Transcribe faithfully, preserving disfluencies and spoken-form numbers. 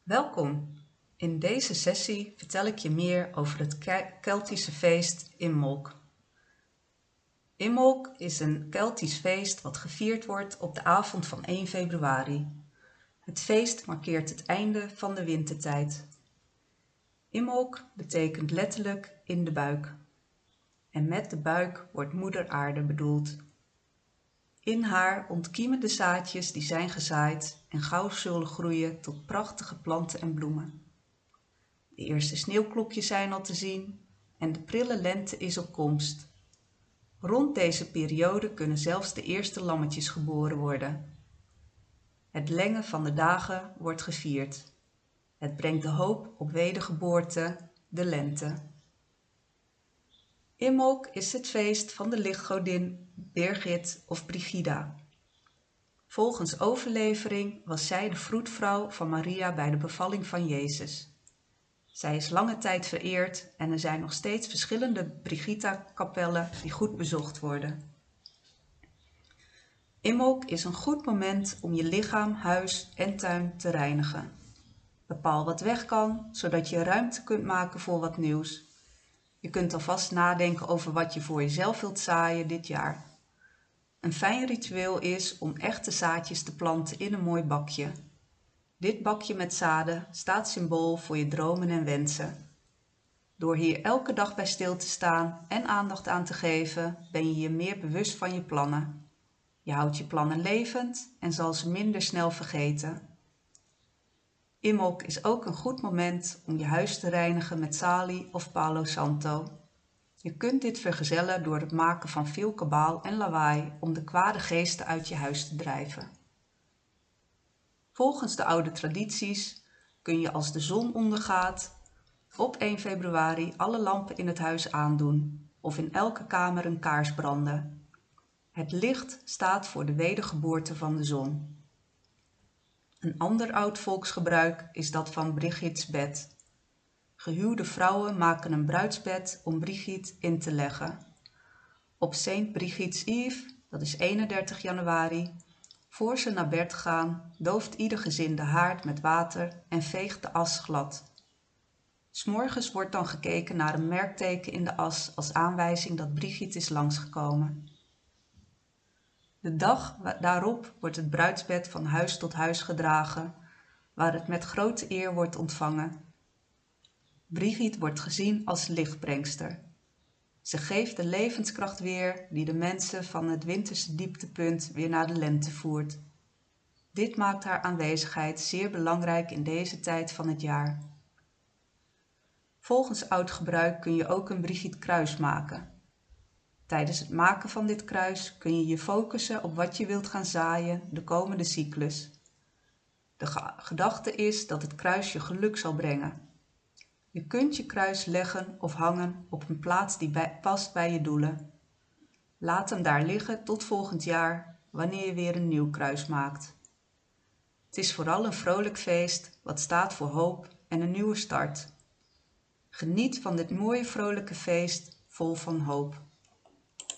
Welkom! In deze sessie vertel ik je meer over het Keltische feest Imbolc. Imbolc is een Keltisch feest wat gevierd wordt op de avond van één februari. Het feest markeert het einde van de wintertijd. Imbolc betekent letterlijk in de buik. En met de buik wordt moeder aarde bedoeld. In haar ontkiemen de zaadjes die zijn gezaaid en gauw zullen groeien tot prachtige planten en bloemen. De eerste sneeuwklokjes zijn al te zien en de prille lente is op komst. Rond deze periode kunnen zelfs de eerste lammetjes geboren worden. Het lengen van de dagen wordt gevierd. Het brengt de hoop op wedergeboorte, de lente. Imbolc is het feest van de lichtgodin Birgit of Brigida. Volgens overlevering was zij de vroedvrouw van Maria bij de bevalling van Jezus. Zij is lange tijd vereerd en er zijn nog steeds verschillende Brigida-kapellen die goed bezocht worden. Imbolc is een goed moment om je lichaam, huis en tuin te reinigen. Bepaal wat weg kan, zodat je ruimte kunt maken voor wat nieuws. Je kunt alvast nadenken over wat je voor jezelf wilt zaaien dit jaar. Een fijn ritueel is om echte zaadjes te planten in een mooi bakje. Dit bakje met zaden staat symbool voor je dromen en wensen. Door hier elke dag bij stil te staan en aandacht aan te geven, ben je je meer bewust van je plannen. Je houdt je plannen levend en zal ze minder snel vergeten. Imbolc is ook een goed moment om je huis te reinigen met salie of palo santo. Je kunt dit vergezellen door het maken van veel kabaal en lawaai om de kwade geesten uit je huis te drijven. Volgens de oude tradities kun je als de zon ondergaat op één februari alle lampen in het huis aandoen of in elke kamer een kaars branden. Het licht staat voor de wedergeboorte van de zon. Een ander oud volksgebruik is dat van Brigits bed. Gehuwde vrouwen maken een bruidsbed om Brigid in te leggen. Op Saint Brigid's Eve, dat is eenendertig januari, voor ze naar bed gaan, dooft ieder gezin de haard met water en veegt de as glad. 'S Morgens wordt dan gekeken naar een merkteken in de as als aanwijzing dat Brigid is langsgekomen. De dag daarop wordt het bruidsbed van huis tot huis gedragen, waar het met grote eer wordt ontvangen. Brigid wordt gezien als lichtbrengster. Ze geeft de levenskracht weer die de mensen van het winterse dieptepunt weer naar de lente voert. Dit maakt haar aanwezigheid zeer belangrijk in deze tijd van het jaar. Volgens oud gebruik kun je ook een Brigidkruis maken. Tijdens het maken van dit kruis kun je je focussen op wat je wilt gaan zaaien de komende cyclus. De gedachte is dat het kruis je geluk zal brengen. Je kunt je kruis leggen of hangen op een plaats die bij, past bij je doelen. Laat hem daar liggen tot volgend jaar, wanneer je weer een nieuw kruis maakt. Het is vooral een vrolijk feest, wat staat voor hoop en een nieuwe start. Geniet van dit mooie vrolijke feest vol van hoop.